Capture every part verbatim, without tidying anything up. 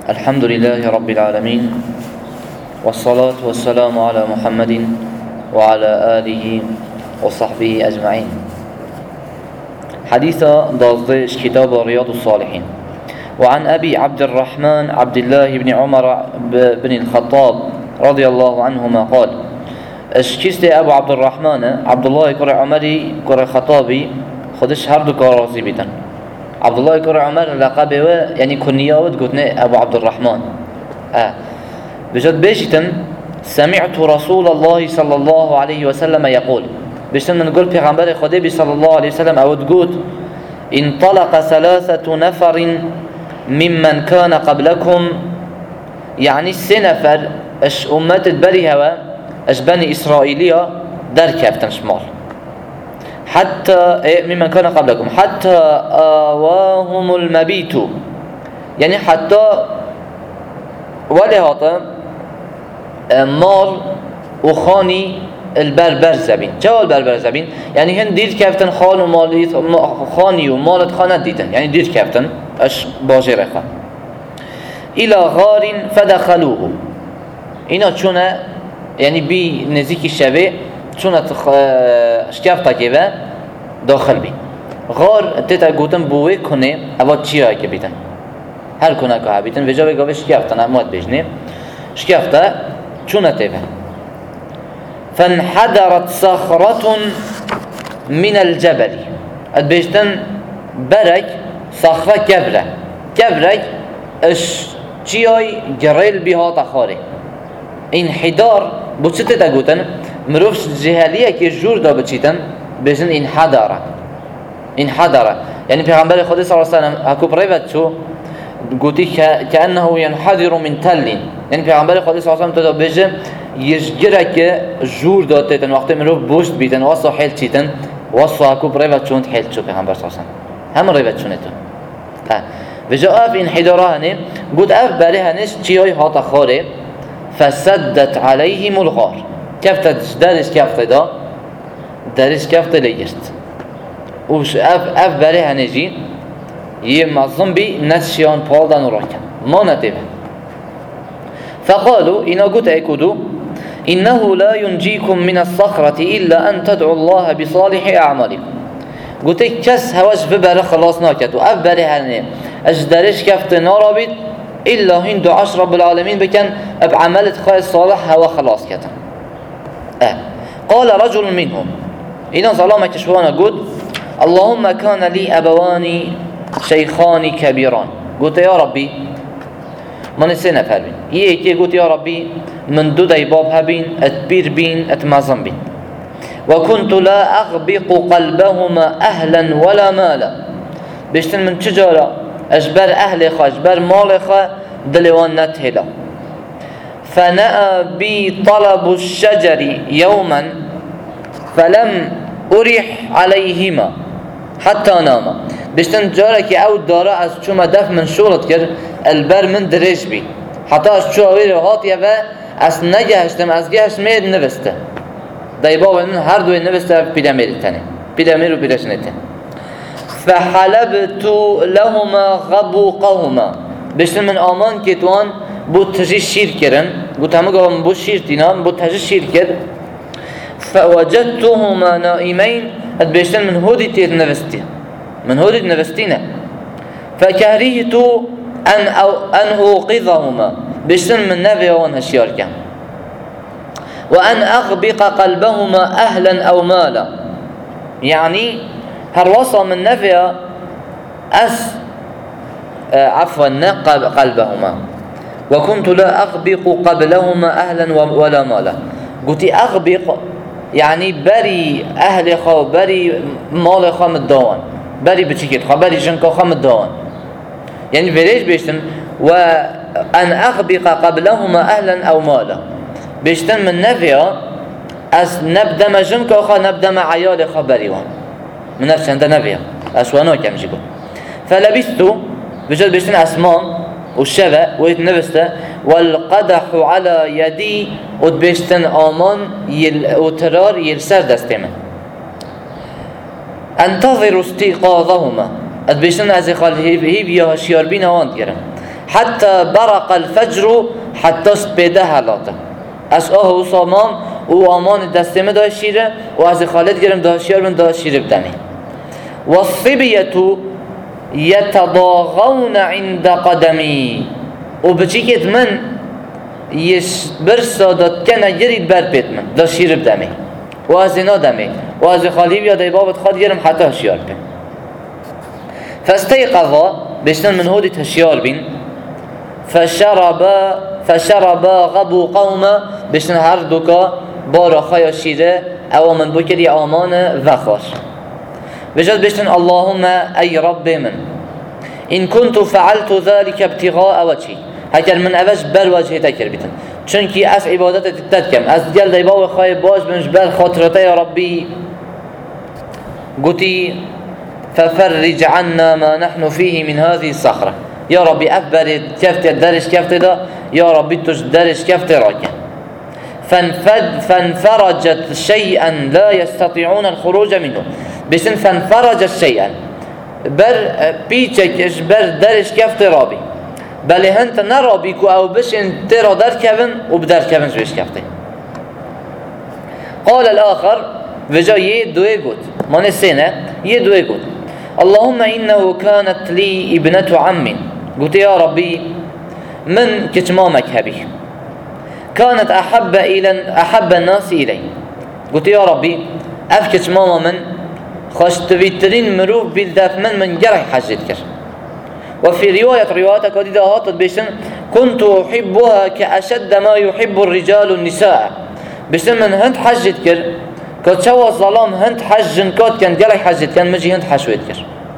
الحمد لله رب العالمين والصلاة والسلام على محمد وعلى آله وصحبه أجمعين. حديث دازدش كتاب رياض الصالحين. وعن أبي عبد الرحمن عبد الله بن عمر بن الخطاب رضي الله عنهما قال: اشكست أبو عبد الرحمن عبد الله كر عمري كر خطابي خدش هردو كرازي بيتن. عبد الله كر عمر لقبه يعني كنياود قلتنا أبو عبد الرحمن. آه بجد بيشتن سمعت رسول الله صلى الله عليه وسلم يقول، بيشتن من قول پیغمبر خدا صلى الله عليه وسلم أود قلت: انطلق ثلاثة نفر ممن كان قبلكم، يعني السنفر اش أمت بري هوا اش بني إسرائيلية در كافتن شمال حتى ممن كان قبلكم حتى آواهم المبيت، يعني حتى ولهذا مال وخاني البربر زبين. جوا البربر زبين يعني هن دير كافتن خان ومالي خاني ومالت خانة ديتن، يعني دير كافتن اش باجر خان الى غار فدخلوه. اینا چونه يعني بي نزيك الشبه چونه شكافتا كيبه داخل بي غار تتا قوتن بوه كنه اوا چيه که بيتن هر كنه که بيتن وجا بگاوه شكافتا نموت بجنه شكافتا چونه تيبه. فانحدرت صخرة من الجبل، ادبيشتن برك صخرة كبرة كبرك اش چياي جريل بها تخاري. انحدار بو چه تتا گوتن مروفش جهالية که جور دا بچيتن بجن انحدارة انحدارة يعني پیغمبر خدا صلى الله عليه وسلم هكو بريفت شو قوتي كأنه ينحدر من تل، يعني پیغمبر خدا صلى الله عليه وسلم تتا بجن يشجره که جور دا تتن وقت مروف بوشت بيتن واسا حيل چيتن واسا هكو بريفت شو انت حيل شو پیغمبر صلى الله عليه وسلم هم ريفت شو نتو وجاء اف انحداره هنه قد اف بره هنش چيهاي هاتا خاره فسدت عليهم الغار. كفتت درش كفت دا درش كفت ليجرت وش اف اف بره هنجي يمظم بي نسيان بالدن وراكن ما نتبه. فقالوا إنا قد ايكودو إنه لا ينجيكم من الصخرة إلا أن تدعوا الله بصالح أعمالكم. قلت كس هواش ببره خلاص ناكت و اف بره هنه اش درش كفت نارابيد إلا هند دعاش رب العالمين بكن بعملت خير صالح هوا خلاص كتن. اه قال رجل منهم إذا ظلام كشوانا قد: اللهم كان لي أبوان شيخان كبيران. قلت يا ربي من السنة فهربين يكي قلت يا ربي من دو ديباب هبين اتبير بين اتمازن بين وكنت لا أغبق قلبهما أهلا ولا مالا. بيشتن من تجارة أجبر أهل خا أجبر مال خا دلوان نتهلا. فنأى بي طلب الشجر يوما فلم أريح عليهما حتى ناما. بيشتن جارة كي أو دارا از چوما دف من شغلت كر البر من دريش بي حتى از چو اوير هاتيه و از نگهشتم از گهش ميد نوسته دايبا من هر دوی نوسته پیدا میرتنه پیدا میرو پیداش نته. فحلبت لهما غبوقهما. بشتن من آمان كتوان بو تجي شير كرن قلت همه قوام بو شير تينام بو تجي شير كر. فوجدتهما نائمين بشتن من هودي تيت نفستي من هودي نفستينا. فكرهت أن, أو أن أوقظهما بشتن من نفي وان هشيار كان وأن أغبق قلبهما أهلا أو مالا، يعني هالوصى من نفي أس آه عفوا نقب قلبهما وكنت لا أغبق قبلهما أهلا ولا مالا. قلت أغبق يعني بري أهل خو بري مال خو مدوان بري بتشكت خو بري جنك خو مدوان، يعني بريش بيشتن وأن أغبق قبلهما أهلا أو مالا. بيشتن من نفي أس نبدأ ما جنك خو نبدأ ما عيال خو بريوان من نفس عند نبيه أسوانو كم جيبه. فلبثت بجد بيشتن أسمان والشبه ويتنبسته والقدح على يدي وبيشتن آمان يل وترار يلسر دستمه. انتظر استيقاظهما اد بيشتن از خال هيب هيب يا هشيار بين واند گرم حتى برق الفجر حتى سبيده هلاته از آه و سامان و آمان دستمه دا شیره و از خالد گرم دا شیر بن دا شیره بدنی و الصبیة يتضاغون عند قدمی و بچیکت من یش برسا داد کنه گرید بر پیت من دا شیره بدمی و از اینا دمی و از خالی بیا دا بابت خاد گرم حتی هشیار بین فاستيقظا بشتن من هودي تشيار بين فشربا فشربا غبو قوما بشتن هر دوكا بارا خايا شيره او من بكري آمان وخار بجد بشتن اللهم اي رب من ان كنت فعلت ذلك ابتغاء وجهي هكذا من اوش بر وجهي تكر بيتن چونكي از عبادت تتكم از ديال ديباو خاي باش بنش بر خاطرته يا ربي قلتي ففرج عنا ما نحن فيه من هذه الصخرة يا ربي أفبرد كفت الدرش كفت ده يا ربي تش درش كفت راكن فانفد فانفرجت شيئا لا يستطيعون الخروج منه بسن فانفرجت شيئا بر بيچك بر درش كفت رابي بل هنت نرابيكو أو بشن ترى در كفن وبدر كفن شويش كفته قال الآخر وجا يدوي قد ما نسينا يدوي قد اللهم إنه كانت لي ابنة عم قلت يا ربي من كتمامك هبي كانت أحب إلى أحب الناس إلي قلت يا ربي أف كتماما من خشت بيترين مروف بالدف من من جرح حجتك وفي رواية رواياتك وديدها هاتت بيشن كنت أحبها كأشد ما يحب الرجال النساء بيشن من هند حجتك كات شوا الظلام هند حجن كات كان جرح حجت كان مجي هند حشويتك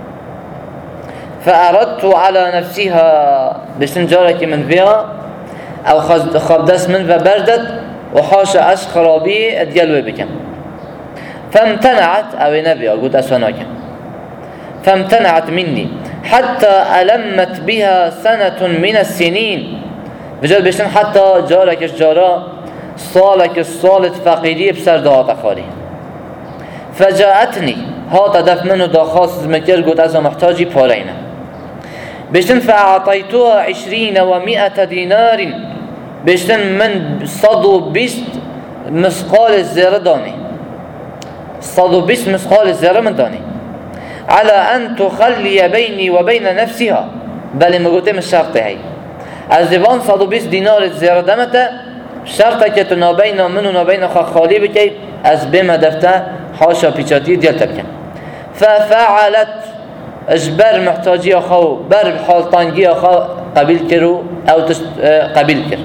فأردت على نفسها بسن جارك من فيها أو خبدس من فبردت وحاشا أش خرابي أديالوي بكم فامتنعت أو نبي قلت أسفناك فامتنعت مني حتى ألمت بها سنة من السنين بجد بسن حتى جارك الجارة صالك الصالة فقيري بسر دهات أخاري فجاءتني هات دف منه دا خاص مكر قلت أزا محتاجي بارينا بشتن فأعطيتها عشرين ومئة دينار بشتن من صدو بست مسقال الزيارة داني صدو بست مسقال الزيارة من داني على أن تخلي بيني وبين نفسها بل ما قلت من الشرط هاي الزبان صدو بست دينار الزيارة دمته شرطك تنابين منو نابين خالي بكي از بما دفته حاشا بيشاتي ديالتا بكن ففعلت اجبر محتاجي اخو بر حالتانجي اخو قبيل كرو او تست قبيل كر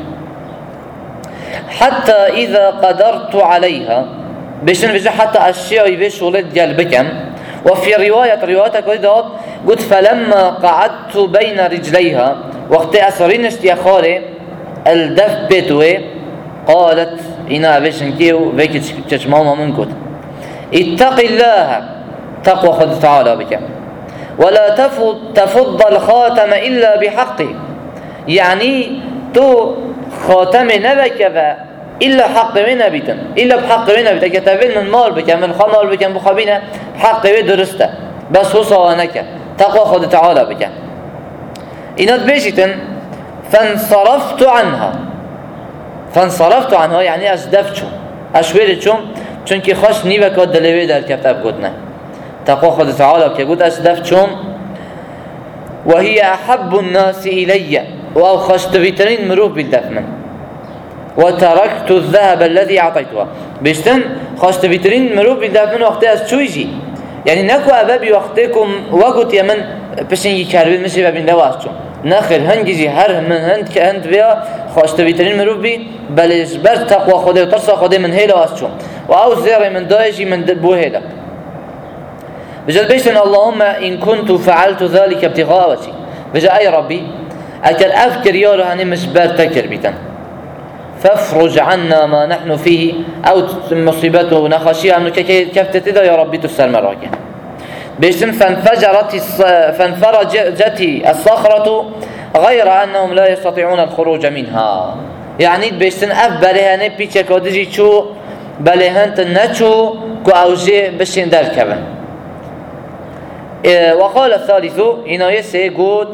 حتى اذا قدرت عليها بشن بجا حتى اشياء يبيش ولد ديال بكم وفي رواية روايتك ودات قلت فلما قعدت بين رجليها وقت اثرين اشتيا خالي الدف بيتوي قالت إنا بيشن كيو بيك تشماما من قد اتق الله تقوى خد تعالى بك ولا تفض, تفض الخاتم إلا بحقه يعني تو خاتم نبك إلا حق من بيتن إلا بحق من بيتن كتابين من مال بك من خمال بك بخبينة حق درسته بس هو صوانك تقوى خد تعالى بك إنات بيشتن فانصرفت عنها فانصرفت عنها يعني ازدفتشم اشويرتشم چونكي خوش نيوكا دلوي در كتاب قدنا تقوى خد تعالى كي قد ازدفتشم وهي أحب الناس إلي وأو خوش تبيترين مروف بالدفن وتركت الذهب الذي أعطيتها بيشتن خوش تبيترين مروف بالدفن وقتها از شو يجي يعني نكو أبابي وقتكم وقت يمن بشن يكاربين مشي بابين دواسشم نخير هنجي هر من هند كهند بيا خوشت بيترين مروف بي بل بر تقوى خوده و ترسى خوده من هيلا واسشون و او زير من دايجي من بو هيلا بجد بيشتن اللهم إن كنت فعلت ذلك ابتغاء وجهي بجد أي ربي أكل أفكر يارو هني مش بر تكر بيتن فافرج عنا ما نحن فيه أو مصيبته نخشيها أنه كيف تتدى يا ربي تسر مراكي بيشتن فانفجرت فانفرجت الصخرة غير أنهم لا يستطيعون الخروج منها يعني بيشتن أف بلهاني بيتشك ودجي شو بلهان تنشو كو أوجي بشين دار كبن وقال الثالث هنا يسي قود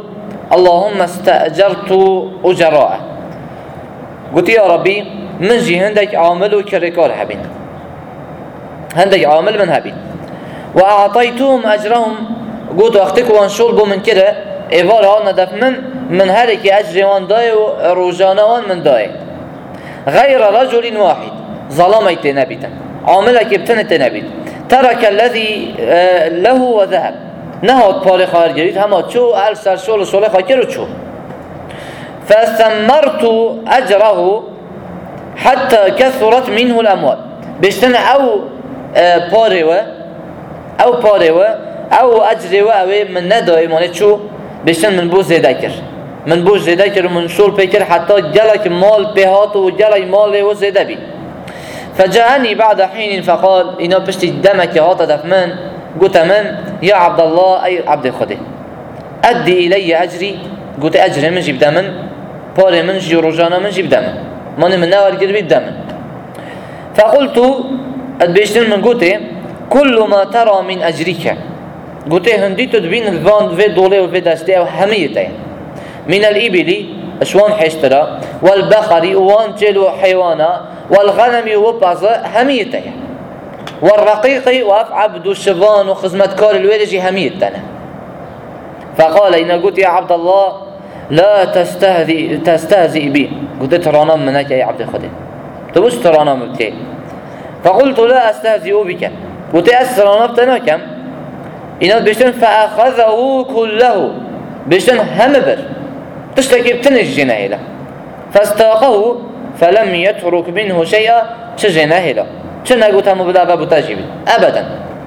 اللهم استأجرت أجراء. قلت يا ربي من جي هندك عامل وكريكار هبين، هندك عامل من هبين. وأعطيتهم أجرهم. قلت وقتك وانشول بو من كده إيفار هالنا دف من من هرك أجر وان داي وروجانا وان من داي غير رجل واحد ظلمت نبيتا عاملك ابتنت نبيت ترك الذي له وذهب نهاد پاره خواهر گرید همه چو هر سر شول شوله خواهر کرد چو فثمرت أجره حتى كثرت منه الأموال. بشتن أو پاره و أو پاره و أو أجره و أو من ندای مانه چو بشتن من بو زیده کر من بو زیده کر و من شول پیکر حتی جلک مال بهات و جلک مال و زیده بی. فجاءني بعد حين فقال إنه بشتي دمك هات دف من قلت من يا عبد الله أي عبد خده أدي إلي أجري. قلت أجري من جيب دمن باري من جي رجانا من جيب دمن ماني من نوار قربي دمن. فقلت أدبيشتن من قلت كل ما ترى من أجريك. قلت هندي تدبين الفان في دولي وفي دستي أو حميتين من الإبلي أشوان حشترا والبقري وان جلو حيوانا والغنم وبعض هميتين والرقيق وأف عبد الشبان وخزمتكار الويلجي هميتنا. فقال إن قلت يا عبد الله لا تستهزئ تستهزئ بي. قلت ترانا منك يا عبد خدي تبوش ترانا مبتي. فقلت لا أستهزئ بك. قلت أسرانا بتناكم إن بيشتن فأخذه كله بيشتن همبر تشتكي بتنج جناهلا فاستاقه فلم يترك منه شيئا شجناهلا شنا قلت هم بلا باب تجيب أبدا.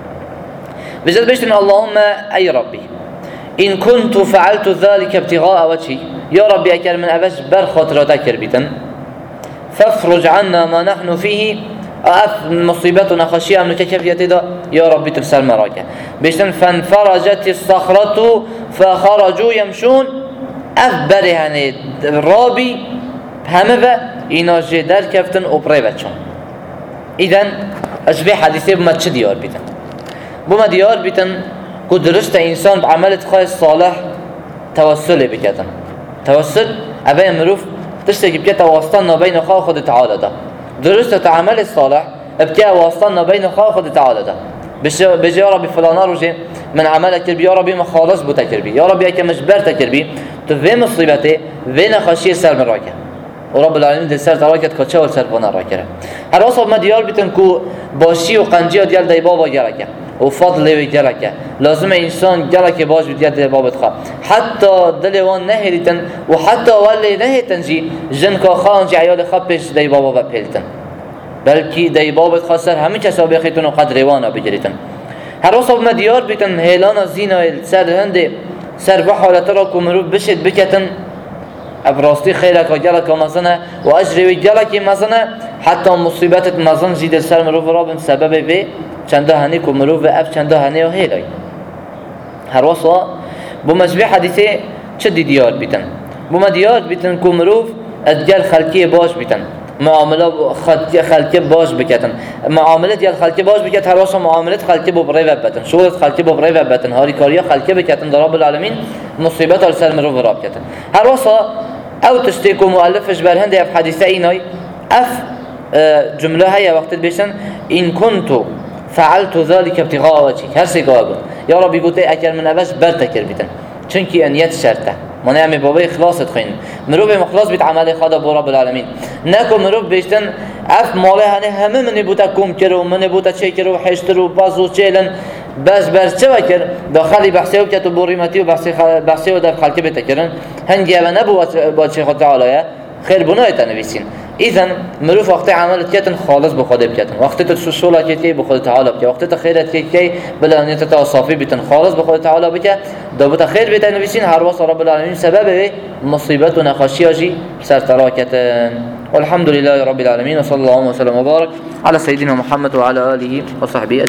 بجد بيشتن اللهم أي ربي إن كنت فعلت ذلك ابتغاء وجهي يا ربي أكر من أبش بر خاطراتك بيتن فافرج عنا ما نحن فيه أف مصيبتنا خشية من كيفية ده يا ربي ترسل مراكه. بيشتن فانفرجت الصخرة فخرجوا يمشون أفبر يعني رابي همه اینا جدر کفتن اوپره بچون. ایدن اشبه حدیثه بما چه دیار بیتن بما دیار بیتن که درست انسان بعملت خواهی صالح توسل بکتن. توسل اوه مروف تشتکی بکت واسطان نبین خواه خود تعالی ده. درست تعمل صالح ابکه واسطان نبین خواه خود تعالی ده. بجي يا ربي فلانا روجي من عملك كربي يا ربي ما خالص بو تكربي يا ربي اكا مجبر تكربي تو في مصيبته في نخاشيه سر من راكه ورب العالمين دل سر تراكت كتشا والسر بنا راكره. هر وصف ما ديار بيتن كو باشي وقنجي ديال داي بابا جركه وفضل جركه لازم انسان جركه باش ديال داي بابا تخا حتى دلوان نهريتن وحتى ولي نهيتن جي جن كا خان جي عيال خبش داي بابا بپلتن بلکه دای بابت خاصر همه کسا بخیتون و قدر وانا بگیریتن. هر وصف ما دیار بیتن هیلانا زینا سر هنده سر به حالت را که مروف بشد بکتن ابراستی خیرک و گلک مزنه و اجری و گلک مزنه حتی مصیبتت مزن زید سر مروف را بن سبب به چنده هنی که مروف اف چنده هنی و هیلای. هر وصف بمجبه حدیثه چه دیار بیتن بما دیار بیتن که مروف ادگل خلقی باش بیتن معامله خلقی باش بکتن معاملت یا خلقی باش بکت هر واسه معاملت خلقی ببره و بتن شغلت خلقی ببره و بتن هاری کاریا خلقی بکتن در رب العالمین مصیبت ال سر مرو وراب کتن. هر واسه او تشتیکو مؤلفش بر هنده اف حدیثه اینای اف جمله های وقت بیشتن این کنتو فعلت ذلك ابتغاء وجهك هر سیگاه بود یا ربی گوته اگر من اوش برتکر بیتن چونکی انیت شرطه من يعمل بابي خلاصت خين مروب مخلاص بيت عمل خدا بو رب العالمين نكو مروب بيشتن اف ماله هنه همه من بوتا کوم کرو من بوتا چه کرو حشترو بازو چلن بس بس چه وکر داخلی بحثی و کتو بوریمتی و بحثی بحثی و در خلق بتکرن هنگی اما نبو با چه خود تعالی خیر بنای تنویسین. اذن مروف وقت عملت کتن خالص بخود بکتن وقت تشولا کتی بخود تعالی بک وقت تخیرت کی بلا نیت تصافی بتن خالص بخود تعالی بک دابت خیر بتنویسین هر واسه رب العالمین سبب مصیبت و نخاشی اجی سر تراکتن. والحمد لله رب العالمين وصلى الله وسلم وبارك على سيدنا محمد وعلى آله وصحبه أجمعين.